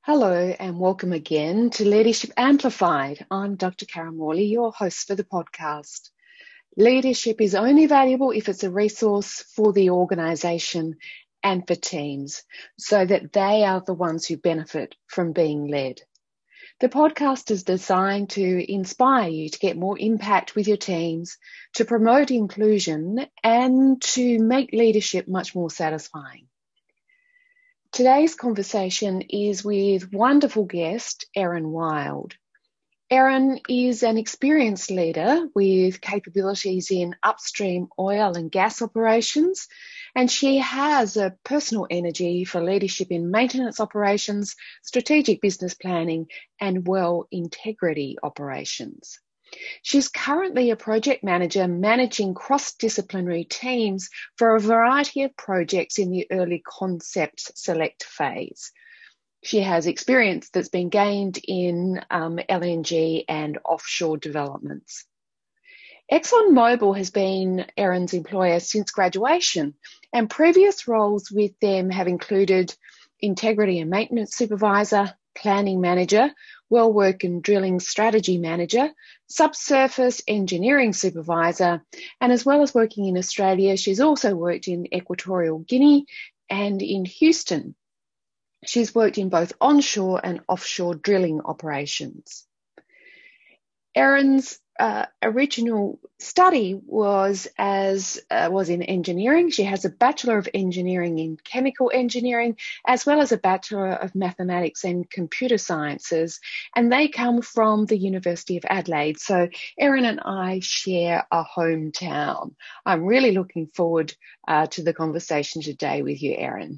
Hello and welcome again to Leadership Amplified. I'm Dr. Karen Morley, your host for the podcast. Leadership is only valuable if it's a resource for the organisation and for teams, so that they are the ones who benefit from being led. The podcast is designed to inspire you to get more impact with your teams, to promote inclusion, and to make leadership much more satisfying. Today's conversation is with wonderful guest, Erin Wild. Erin is an experienced leader with capabilities in upstream oil and gas operations, and she has a personal energy for leadership in maintenance operations, strategic business planning, and well integrity operations. She's currently a project manager managing cross-disciplinary teams for a variety of projects in the early concept select phase. She has experience that's been gained in LNG and offshore developments. ExxonMobil has been Erin's employer since graduation, and previous roles with them have included integrity and maintenance supervisor, planning manager, well work and drilling strategy manager, subsurface engineering supervisor, and as well as working in Australia, she's also worked in Equatorial Guinea and in Houston. She's worked in both onshore and offshore drilling operations. Erin's original study was in engineering. She has a Bachelor of Engineering in Chemical Engineering, as well as a Bachelor of Mathematics and Computer Sciences, and they come from the University of Adelaide. So Erin and I share a hometown. I'm really looking forward to the conversation today with you, Erin.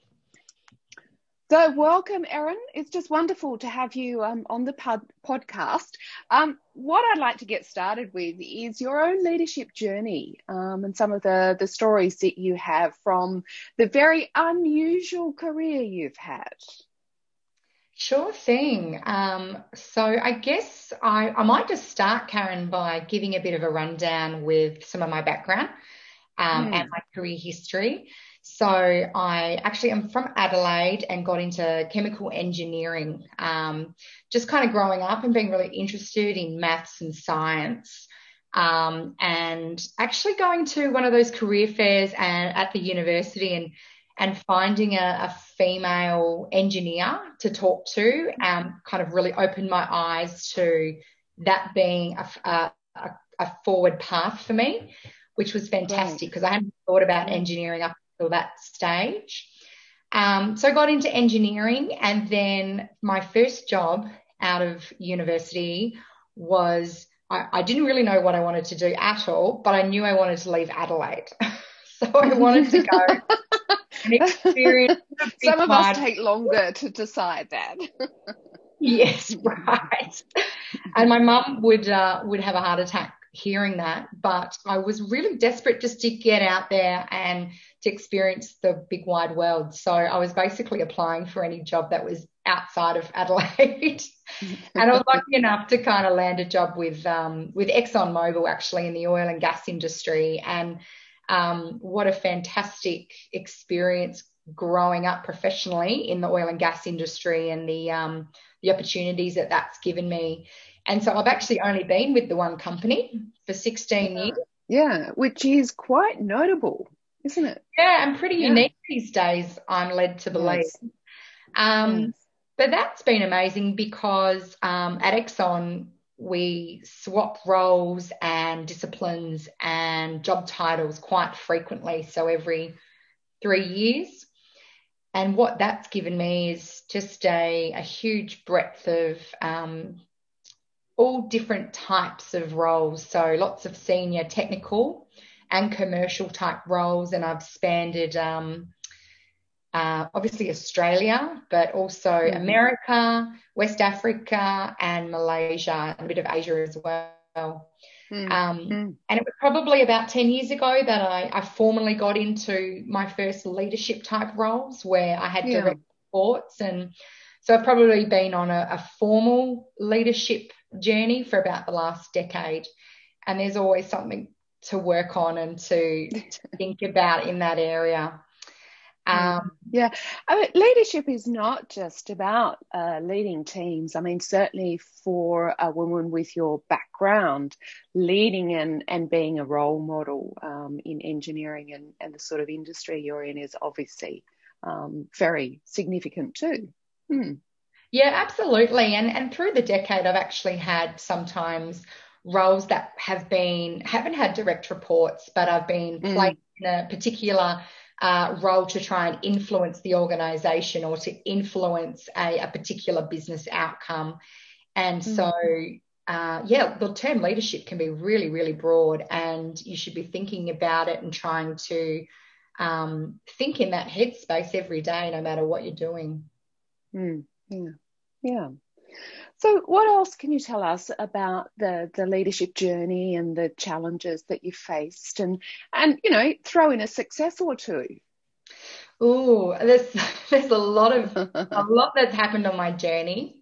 So welcome, Erin. It's just wonderful to have you on the podcast. What I'd like to get started with is your own leadership journey and some of the stories that you have from the very unusual career you've had. Sure thing. So I guess I might just start, Karen, by giving a bit of a rundown with some of my background and my career history. So I actually am from Adelaide and got into chemical engineering, just kind of growing up and being really interested in maths and science, and actually going to one of those career fairs at the university and finding a female engineer to talk to, kind of really opened my eyes to that being a forward path for me, which was fantastic because I hadn't thought about engineering up until that stage. So I got into engineering, and then my first job out of university was I didn't really know what I wanted to do at all, but I knew I wanted to leave Adelaide. So I wanted to go and experience. Some of us take longer to decide that. Yes, right. And my mum would have a heart attack hearing that, but I was really desperate just to get out there and to experience the big wide world. So I was basically applying for any job that was outside of Adelaide. And I was lucky enough to kind of land a job with ExxonMobil, actually, in the oil and gas industry. And what a fantastic experience growing up professionally in the oil and gas industry, and the opportunities that that's given me. And so I've actually only been with the one company for 16 years. Yeah, which is quite notable, isn't it? Yeah, and pretty unique these days, I'm led to believe. Yes. But that's been amazing because at Exxon, we swap roles and disciplines and job titles quite frequently, so every 3 years. And what that's given me is just a huge breadth of all different types of roles. So lots of senior technical and commercial type roles. And I've spanned obviously Australia, but also America, West Africa, and Malaysia, and a bit of Asia as well. And it was probably about 10 years ago that I formally got into my first leadership type roles where I had direct reports. And so I've probably been on a formal leadership journey for about the last decade. And there's always something to work on and to think about in that area. Yeah, I mean, leadership is not just about leading teams. I mean, certainly for a woman with your background, leading and being a role model in engineering and the sort of industry you're in is obviously very significant too. Yeah, absolutely. And through the decade, I've actually had sometimes roles that haven't had direct reports, but I've been placed in a particular role to try and influence the organisation or to influence a particular business outcome. And so, the term leadership can be really, really broad, and you should be thinking about it and trying to think in that headspace every day, no matter what you're doing. Yeah. So what else can you tell us about the leadership journey and the challenges that you faced and throw in a success or two? Oh, there's a lot that's happened on my journey.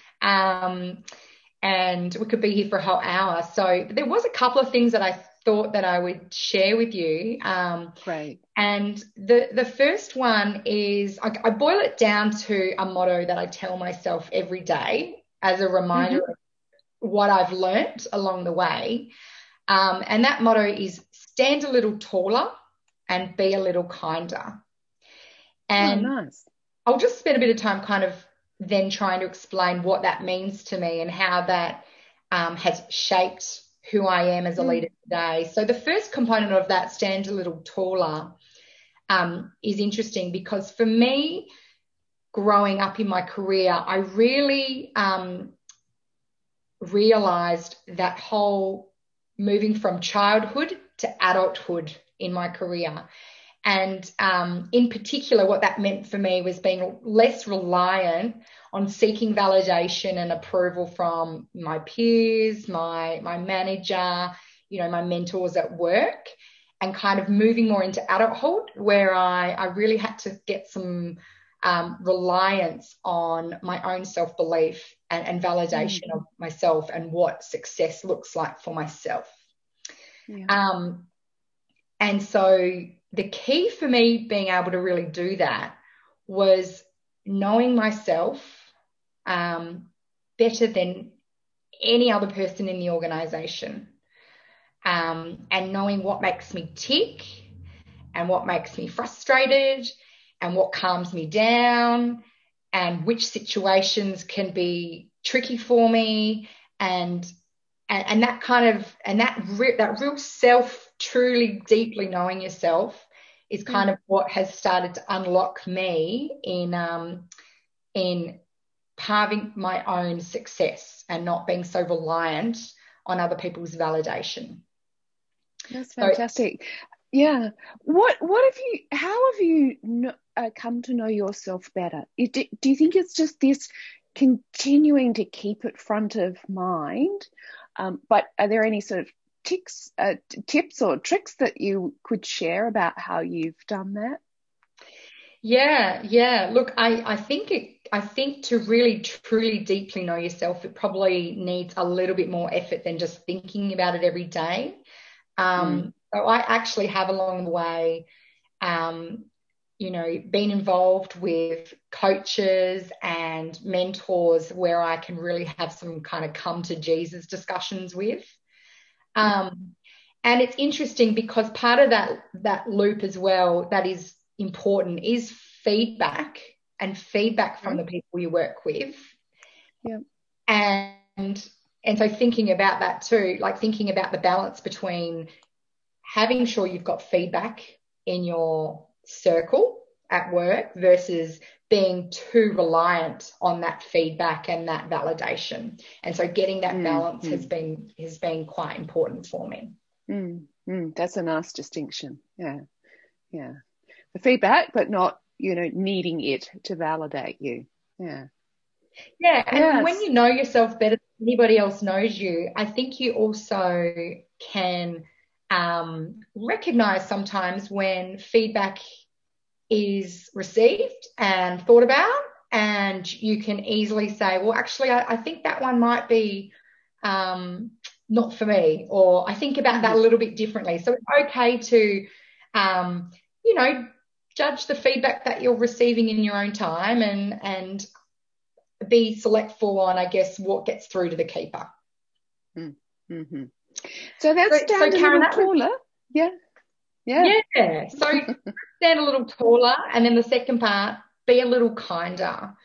And we could be here for a whole hour. So there was a couple of things that I thought that I would share with you. Great. And the first one is I boil it down to a motto that I tell myself every day as a reminder of what I've learnt along the way. And that motto is stand a little taller and be a little kinder. And nice. I'll just spend a bit of time kind of then trying to explain what that means to me and how that has shaped who I am as a leader today. So the first component of that, stand a little taller, is interesting because for me, growing up in my career, I really realised that whole moving from childhood to adulthood in my career. And in particular, what that meant for me was being less reliant on seeking validation and approval from my peers, my manager, my mentors at work, and kind of moving more into adulthood where I really had to get some reliance on my own self-belief and validation of myself and what success looks like for myself. Yeah. And so the key for me being able to really do that was knowing myself better than any other person in the organisation, and knowing what makes me tick and what makes me frustrated and what calms me down and which situations can be tricky for me and that kind of that real self, truly deeply knowing yourself is kind of what has started to unlock me in having my own success and not being so reliant on other people's validation. That's fantastic. Yeah. How have you come to know yourself better? Do you think it's just this continuing to keep it front of mind? But are there any sort of tips or tricks that you could share about how you've done that? Yeah. Look, I think to really truly deeply know yourself, it probably needs a little bit more effort than just thinking about it every day. So I actually have along the way, been involved with coaches and mentors where I can really have some kind of come to Jesus discussions with. And it's interesting because part of that loop as well that is important is feedback from the people you work with. Yeah. And so thinking about that too, like thinking about the balance between having sure you've got feedback in your circle at work versus being too reliant on that feedback and that validation. And so getting that balance has been quite important for me. That's a nice distinction. Yeah. The feedback, but not, needing it to validate you. Yeah. Yeah. And when you know yourself better than anybody else knows you, I think you also can recognize sometimes when feedback is received and thought about, and you can easily say, well, actually, I think that one might be not for me, or I think about that a little bit differently. So it's okay to, judge the feedback that you're receiving in your own time and be selectful on, I guess, what gets through to the keeper. Mm-hmm. So that's stand a Karen, little taller. Yeah. So stand a little taller, and then the second part, be a little kinder.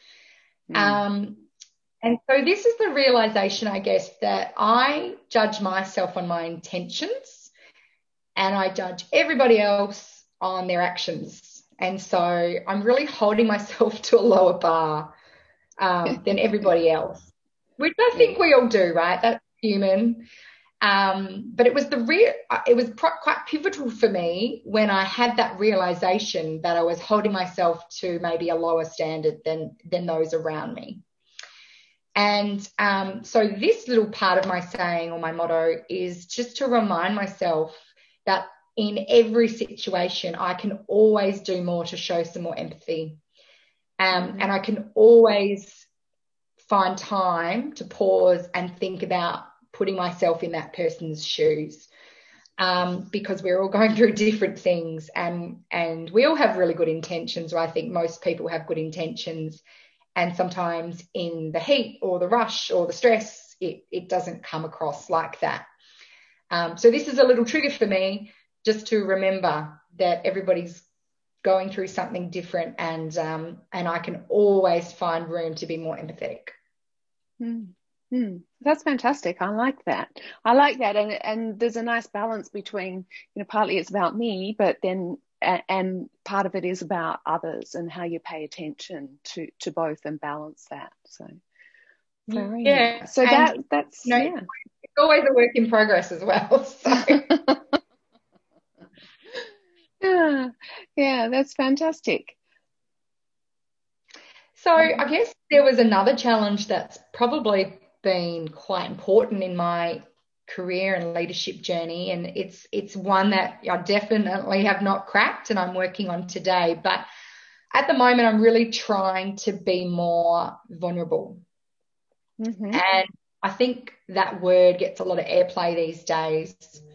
And so this is the realization, I guess, that I judge myself on my intentions and I judge everybody else on their actions. And so I'm really holding myself to a lower bar than everybody else, which I think we all do, right? That's human. But it was quite pivotal for me when I had that realization that I was holding myself to maybe a lower standard than those around me. And so this little part of my saying or my motto is just to remind myself that in every situation, I can always do more to show some more empathy. And I can always find time to pause and think about putting myself in that person's shoes, because we're all going through different things and we all have really good intentions, or I think most people have good intentions. And sometimes in the heat or the rush or the stress, it doesn't come across like that. So this is a little trigger for me, just to remember that everybody's going through something different, and I can always find room to be more empathetic. That's fantastic. I like that. And there's a nice balance between, partly it's about me, but then and part of it is about others and how you pay attention to both and balance that. So very nice. So that's it's always a work in progress as well. So. yeah, that's fantastic. So I guess there was another challenge that's probably been quite important in my career and leadership journey, and it's one that I definitely have not cracked and I'm working on today. But at the moment, I'm really trying to be more vulnerable. And I think that word gets a lot of airplay these days.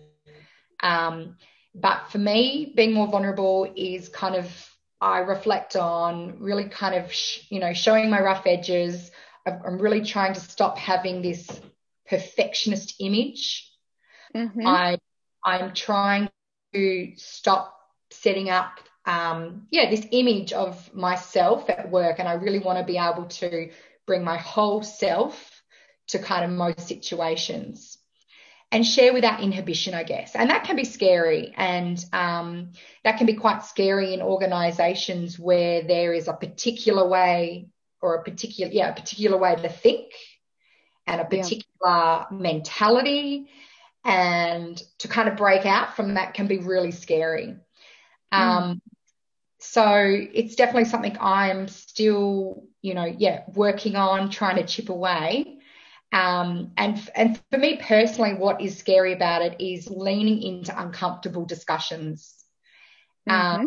But for me, being more vulnerable is kind of, I reflect on really kind of, showing my rough edges. I'm really trying to stop having this perfectionist image. I'm trying to stop setting up, this image of myself at work. And I really want to be able to bring my whole self to kind of most situations and share without inhibition, I guess. And that can be scary. And that can be quite scary in organizations where there is a particular way or a particular way to think and a particular mentality. And to kind of break out from that can be really scary. So it's definitely something I'm still, working on, trying to chip away. And for me personally, what is scary about it is leaning into uncomfortable discussions. And,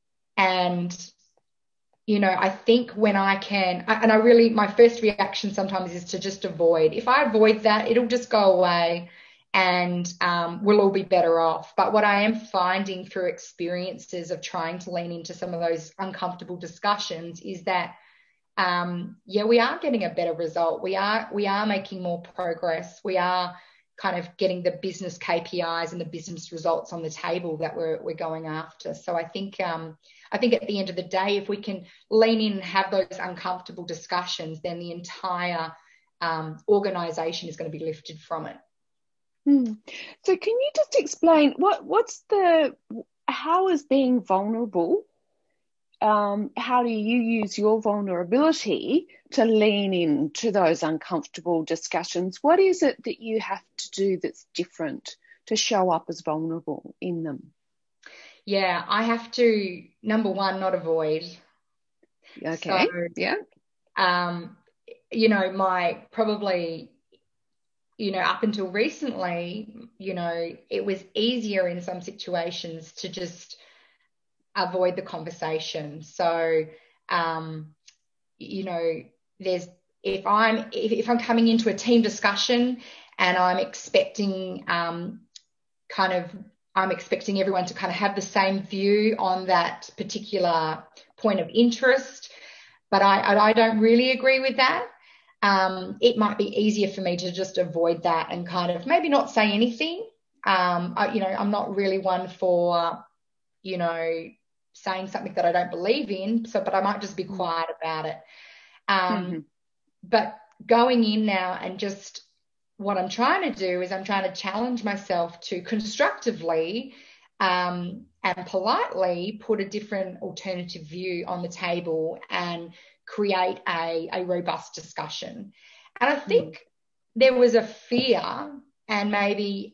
I think when I can, my first reaction sometimes is to just avoid. If I avoid that, it'll just go away and we'll all be better off. But what I am finding through experiences of trying to lean into some of those uncomfortable discussions is that we are getting a better result. We are making more progress. We are kind of getting the business KPIs and the business results on the table that we're going after. So I think at the end of the day, if we can lean in and have those uncomfortable discussions, then the entire organisation is going to be lifted from it. So can you just explain how is being vulnerable? How do you use your vulnerability to lean into those uncomfortable discussions? What is it that you have to do that's different to show up as vulnerable in them? Yeah, I have to, number one, not avoid. Okay. Up until recently, it was easier in some situations to just avoid the conversation. So, if I'm coming into a team discussion and I'm expecting kind of I'm expecting everyone to kind of have the same view on that particular point of interest, but I don't really agree with that. It might be easier for me to just avoid that and kind of maybe not say anything. I'm not really one for, saying something that I don't believe in. But I might just be quiet about it. But going in now and just what I'm trying to do is I'm trying to challenge myself to constructively and politely put a different alternative view on the table and create a robust discussion. And I think there was a fear and maybe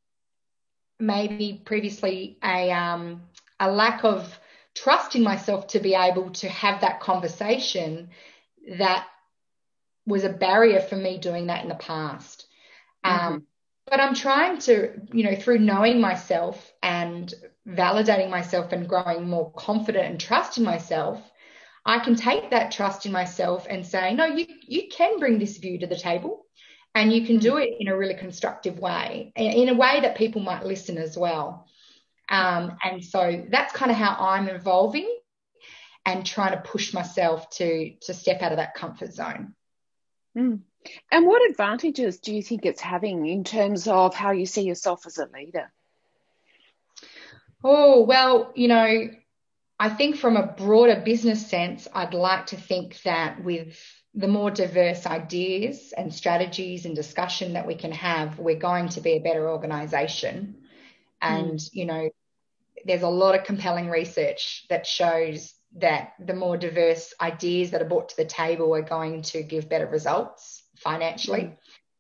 previously a lack of trust in myself to be able to have that conversation that was a barrier for me doing that in the past. But I'm trying to, through knowing myself and validating myself and growing more confident and trust in myself, I can take that trust in myself and say, no, you can bring this view to the table and you can do it in a really constructive way, in a way that people might listen as well. And so that's kind of how I'm evolving and trying to push myself to step out of that comfort zone. And what advantages do you think it's having in terms of how you see yourself as a leader? Oh, well, I think from a broader business sense, I'd like to think that with the more diverse ideas and strategies and discussion that we can have, we're going to be a better organisation. And, there's a lot of compelling research that shows that the more diverse ideas that are brought to the table are going to give better results financially.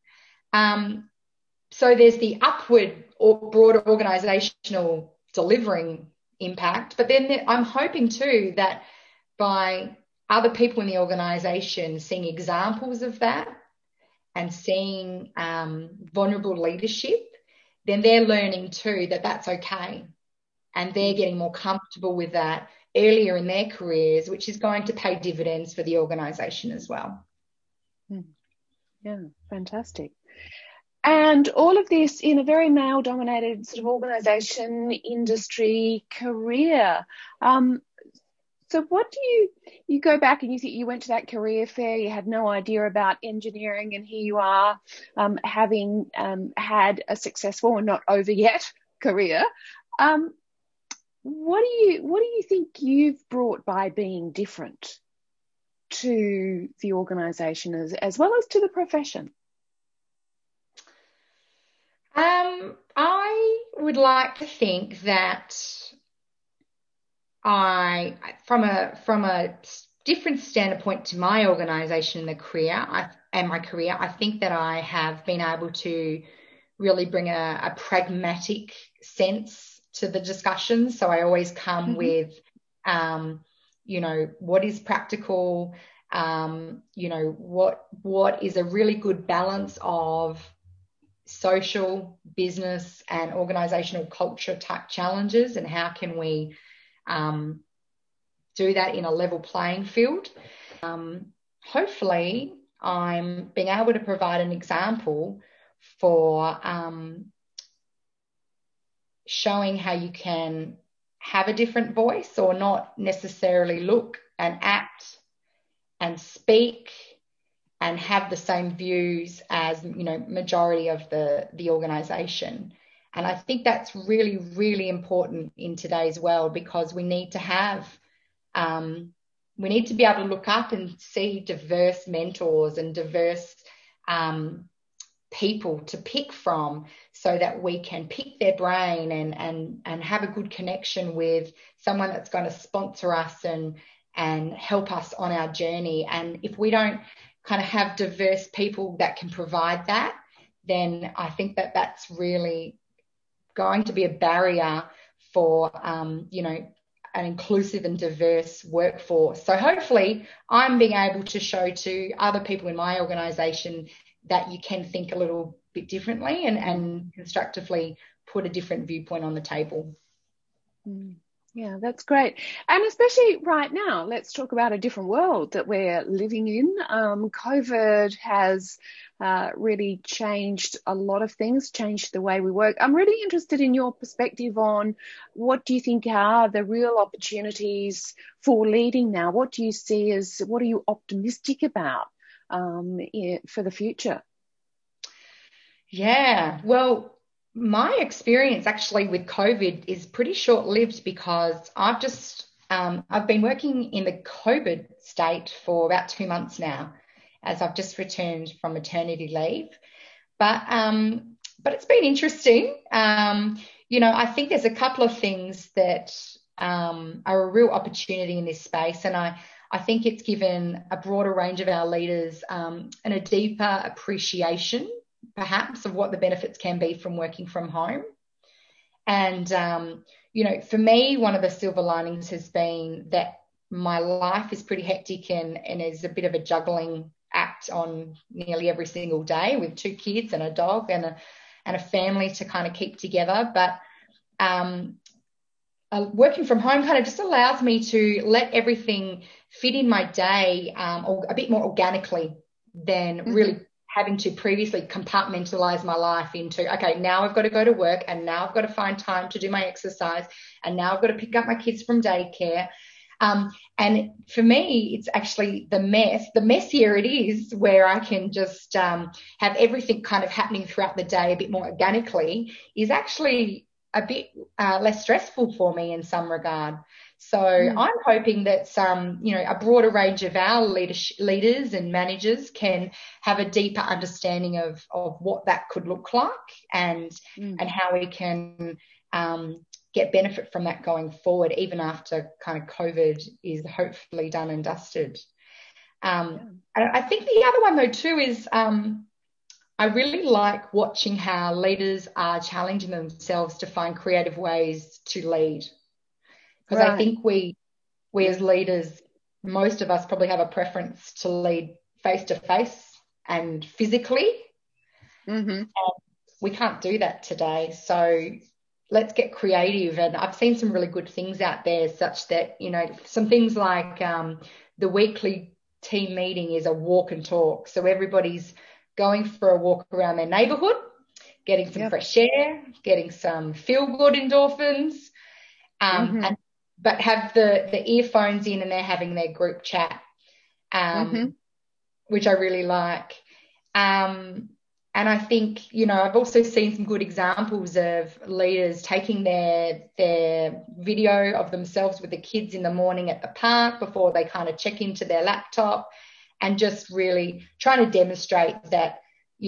So there's the upward or broader organisational delivering impact, but then I'm hoping too that by other people in the organisation seeing examples of that and seeing vulnerable leadership, then they're learning too that that's okay, and they're getting more comfortable with that earlier in their careers, which is going to pay dividends for the organisation as well. Yeah, fantastic. And all of this in a very male-dominated sort of organisation, industry, career. So what do you go back and you think you went to that career fair, you had no idea about engineering, and here you are having had a successful and not over yet career. What do you think you've brought by being different to the organisation as well as to the profession? I would like to think that from a different standpoint to my organisation and my career, I think that I have been able to really bring a pragmatic sense to the discussion. So I always come with, what is practical, what is a really good balance of social, business and organisational culture type challenges, and how can we do that in a level playing field. Hopefully I'm being able to provide an example for showing how you can have a different voice or not necessarily look and act and speak and have the same views as, majority of the organisation. And I think that's really, really important in today's world, because we need to have, we need to be able to look up and see diverse mentors and diverse people to pick from, so that we can pick their brain and have a good connection with someone that's going to sponsor us and help us on our journey. And if we don't kind of have diverse people that can provide that, then I think that that's really going to be a barrier for, an inclusive and diverse workforce. So hopefully I'm being able to show to other people in my organisation that you can think a little bit differently and constructively put a different viewpoint on the table. Yeah, that's great. And especially right now, let's talk about a different world that we're living in. COVID has really changed a lot of things, changed the way we work. I'm really interested in your perspective on what do you think are the real opportunities for leading now? What do you see as, what are you optimistic about for the future? Yeah, well, my experience actually with COVID is pretty short-lived because I've been working in the COVID state for about 2 months now, as I've just returned from maternity leave. But it's been interesting. I think there's a couple of things that are a real opportunity in this space, and I think it's given a broader range of our leaders and a deeper appreciation, perhaps, of what the benefits can be from working from home. And, for me, one of the silver linings has been that my life is pretty hectic and is a bit of a juggling act on nearly every single day with 2 kids and a dog and a family to kind of keep together. But working from home kind of just allows me to let everything fit in my day a bit more organically than really having to previously compartmentalize my life into, okay, now I've got to go to work, and now I've got to find time to do my exercise, and now I've got to pick up my kids from daycare. And for me, it's actually the messier it is, where I can just have everything kind of happening throughout the day a bit more organically, is actually a bit less stressful for me in some regard. So I'm hoping that a broader range of our leaders and managers can have a deeper understanding of what that could look like and how we can get benefit from that going forward, even after kind of COVID is hopefully done and dusted. And I think the other one, though, too, is I really like watching how leaders are challenging themselves to find creative ways to lead. Because I think we as leaders, most of us probably have a preference to lead face-to-face and physically. And we can't do that today. So let's get creative. And I've seen some really good things out there, such that, some things like the weekly team meeting is a walk and talk. So everybody's going for a walk around their neighbourhood, getting some fresh air, getting some feel-good endorphins, but have the earphones in and they're having their group chat, which I really like. And I think, I've also seen some good examples of leaders taking their video of themselves with the kids in the morning at the park before they kind of check into their laptop, and just really trying to demonstrate that,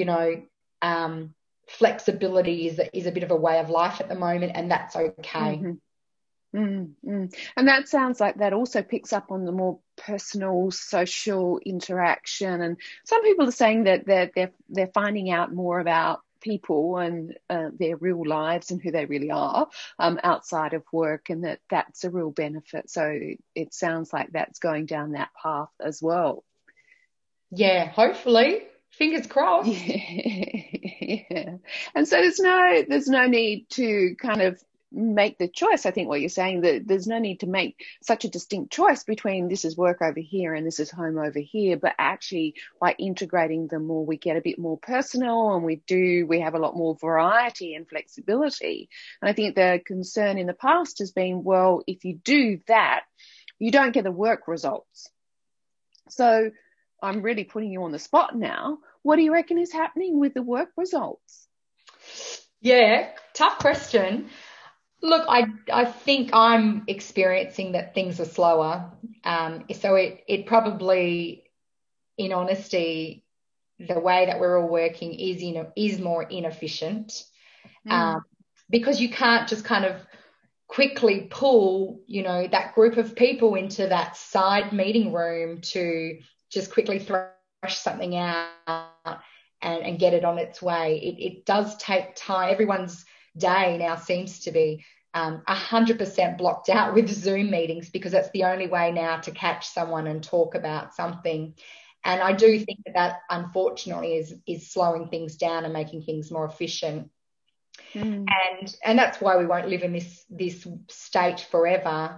flexibility is a bit of a way of life at the moment, and that's okay. And that sounds like that also picks up on the more personal social interaction. And some people are saying that they're finding out more about people and their real lives and who they really are outside of work, and that's a real benefit. So it sounds like that's going down that path as well. Yeah, hopefully. Fingers crossed. Yeah. And so there's no need to kind of make the choice. I think what you're saying, that there's no need to make such a distinct choice between this is work over here and this is home over here, but actually by integrating them more, we get a bit more personal, and we have a lot more variety and flexibility. And I think the concern in the past has been, well, if you do that, you don't get the work results. So I'm really putting you on the spot now. What do you reckon is happening with the work results? Yeah, tough question. Look, I think I'm experiencing that things are slower. So it probably, in honesty, the way that we're all working is more inefficient, because you can't just kind of quickly pull, that group of people into that side meeting room to just quickly thrash something out and get it on its way. It does take time. Everyone's day now seems to be 100% blocked out with Zoom meetings, because that's the only way now to catch someone and talk about something. And I do think that unfortunately is slowing things down and making things more efficient. And that's why we won't live in this state forever.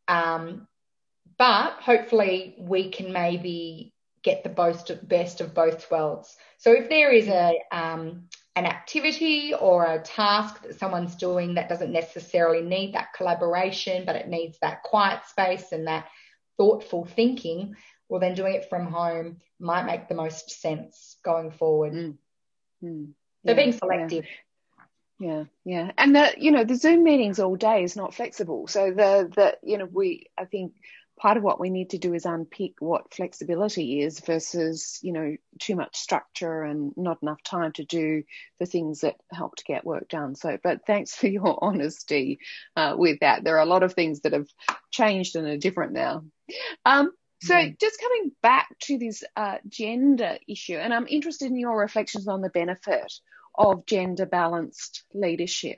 But hopefully we can maybe get the best of both worlds. So if there is an activity or a task that someone's doing that doesn't necessarily need that collaboration, but it needs that quiet space and that thoughtful thinking, well, then doing it from home might make the most sense going forward. So being selective. Yeah. And the Zoom meetings all day is not flexible. So I think part of what we need to do is unpick what flexibility is versus, too much structure and not enough time to do the things that help to get work done. So, but thanks for your honesty with that. There are a lot of things that have changed and are different now. So just coming back to this gender issue, and I'm interested in your reflections on the benefit of gender balanced leadership.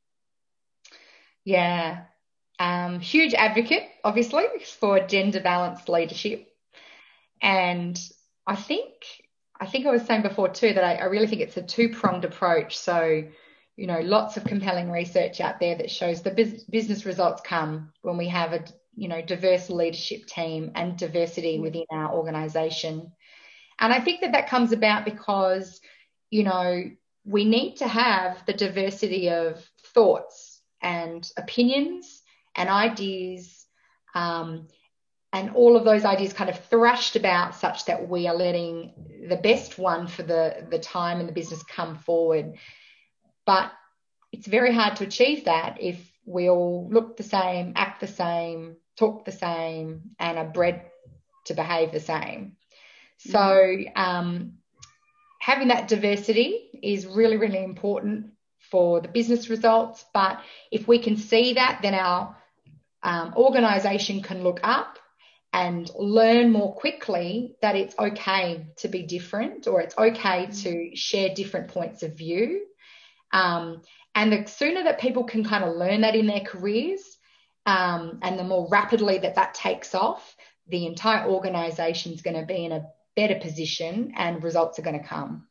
Yeah. Huge advocate, obviously, for gender balanced leadership. And I think I was saying before too that I really think it's a two-pronged approach. So, lots of compelling research out there that shows the business results come when we have a diverse leadership team and diversity within our organisation. And I think that comes about because, we need to have the diversity of thoughts and opinions and ideas, and all of those ideas kind of thrashed about such that we are letting the best one for the time and the business come forward. But it's very hard to achieve that if we all look the same, act the same, talk the same, and are bred to behave the same. So having that diversity is really, really important for the business results. But if we can see that, then our organisation can look up and learn more quickly that it's okay to be different, or it's okay to share different points of view. And the sooner that people can kind of learn that in their careers, and the more rapidly that takes off, the entire organisation is going to be in a better position and results are going to come.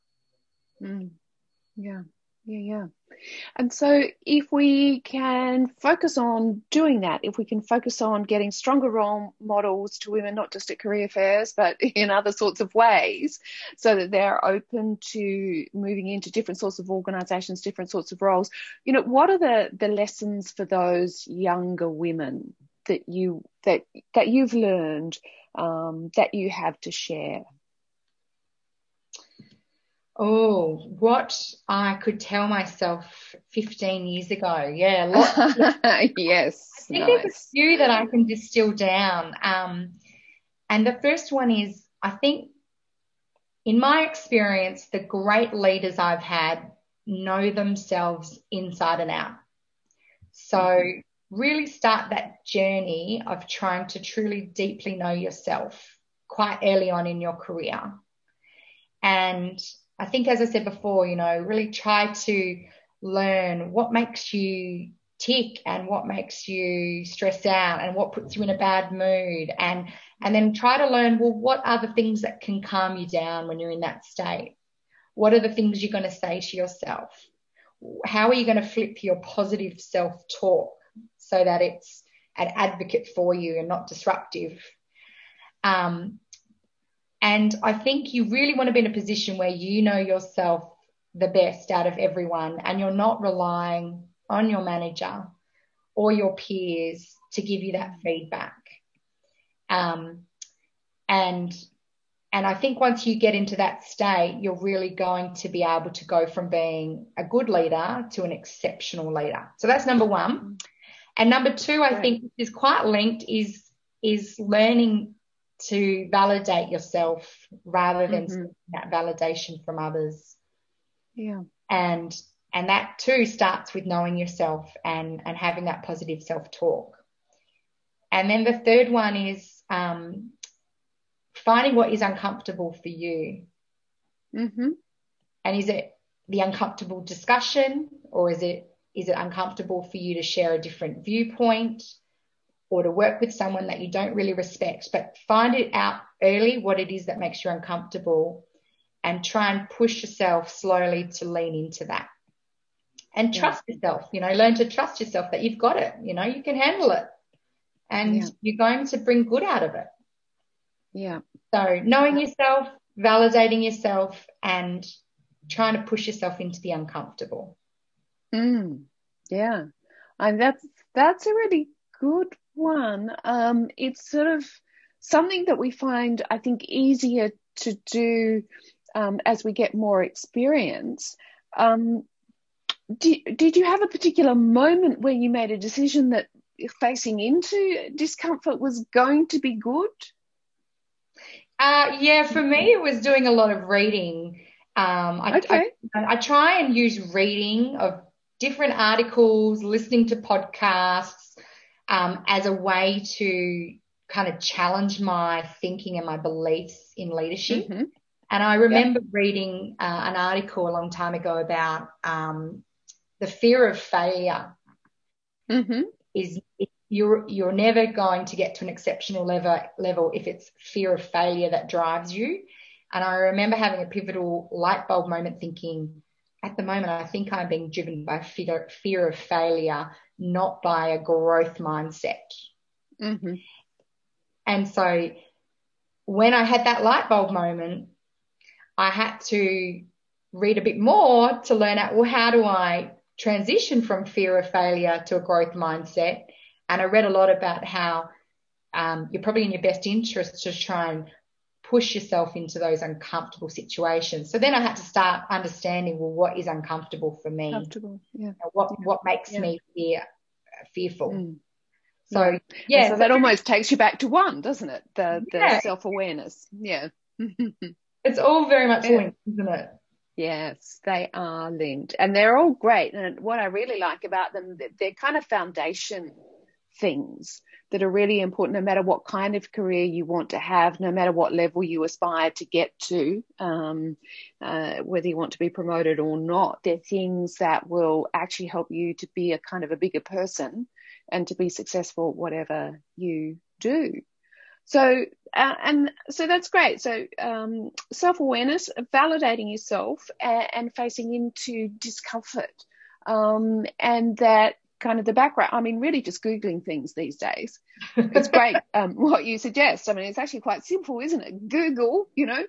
Yeah. And so if we can focus on doing that, if we can focus on getting stronger role models to women, not just at career fairs, but in other sorts of ways, so that they're open to moving into different sorts of organisations, different sorts of roles, what are the lessons for those younger women that you've learned, that you have to share? Oh, what I could tell myself 15 years ago. Yeah, lots. Yes. I think there's a few that I can distill down. And the first one is, I think, in my experience, the great leaders I've had know themselves inside and out. So really start that journey of trying to truly deeply know yourself quite early on in your career. And I think, as I said before, really try to learn what makes you tick and what makes you stress out and what puts you in a bad mood, and then try to learn, well, what are the things that can calm you down when you're in that state? What are the things you're going to say to yourself? How are you going to flip your positive self-talk so that it's an advocate for you and not disruptive? And I think you really want to be in a position where you know yourself the best out of everyone, and you're not relying on your manager or your peers to give you that feedback. And I think once you get into that state, you're really going to be able to go from being a good leader to an exceptional leader. So that's number one. And number two, I think is quite linked, is learning to validate yourself rather than seeking that validation from others. Yeah. And that too starts with knowing yourself and having that positive self-talk. And then the third one is finding what is uncomfortable for you. And is it the uncomfortable discussion, or is it uncomfortable for you to share a different viewpoint, or to work with someone that you don't really respect? But find it out early what it is that makes you uncomfortable, and try and push yourself slowly to lean into that. and trust yourself, learn to trust yourself that you've got it, you can handle it, and you're going to bring good out of it. Yeah. So knowing yourself, validating yourself, and trying to push yourself into the uncomfortable. Yeah. And that's a really good one. It's sort of something that we find, I think, easier to do as we get more experience. Did you have a particular moment where you made a decision that facing into discomfort was going to be good? Yeah, for me, it was doing a lot of reading. I try and use reading of different articles, listening to podcasts, as a way to kind of challenge my thinking and my beliefs in leadership. Mm-hmm. And I remember reading an article a long time ago about the fear of failure. Mm-hmm. Is you're never going to get to an exceptional level if it's fear of failure that drives you. And I remember having a pivotal light bulb moment thinking, at the moment, I think I'm being driven by fear of failure, not by a growth mindset. Mm-hmm. And so when I had that light bulb moment, I had to read a bit more to learn out, well, how do I transition from fear of failure to a growth mindset? And I read a lot about how you're probably in your best interest to try and push yourself into those uncomfortable situations. So then I had to start understanding, well, what is uncomfortable for me? Comfortable, yeah. What makes me fearful? So, So that almost takes you back to one, doesn't it? The self-awareness. Yeah. It's all very much linked, isn't it? Yes, they are linked, and they're all great. And what I really like about them, they're kind of foundation things that are really important, no matter what kind of career you want to have, no matter what level you aspire to get to, whether you want to be promoted or not. They're things that will actually help you to be a kind of a bigger person and to be successful at whatever you do. So, and so that's great. So, self-awareness, validating yourself and facing into discomfort, and that kind of the background. I mean, really just Googling things these days. It's great what you suggest. I mean, it's actually quite simple, isn't it? Google,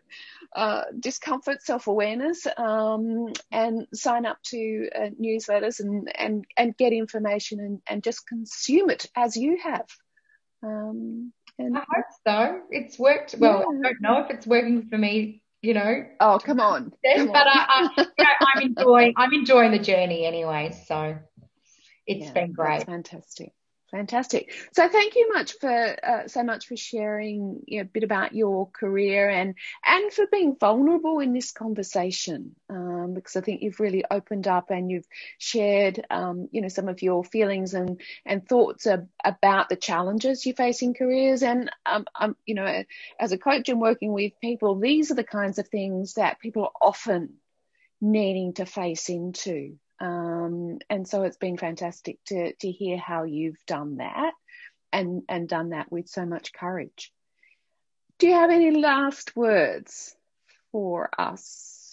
discomfort, self-awareness, and sign up to newsletters and get information and just consume it as you have. I hope so. It's worked well. I don't know if it's working for me, Oh, come on. But I'm enjoying the journey anyway. So it's been great. That's fantastic. So thank you so much for sharing a bit about your career and for being vulnerable in this conversation, because I think you've really opened up and you've shared some of your feelings and thoughts about the challenges you face in careers. And as a coach and working with people, these are the kinds of things that people are often needing to face into. And so it's been fantastic to hear how you've done that and done that with so much courage. Do you have any last words for us?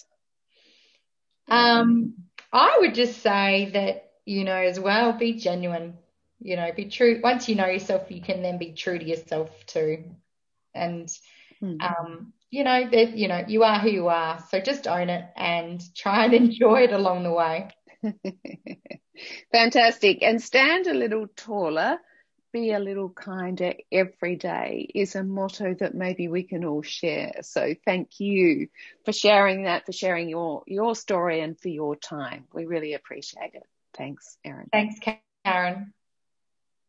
I would just say that, as well, be genuine, be true. Once you know yourself, you can then be true to yourself too. And, that, you are who you are. So just own it and try and enjoy it along the way. Fantastic. And stand a little taller, be a little kinder every day is a motto that maybe we can all share. So thank you for sharing that, for sharing your story and for your time. We really appreciate it. Thanks, Erin. Thanks, Karen.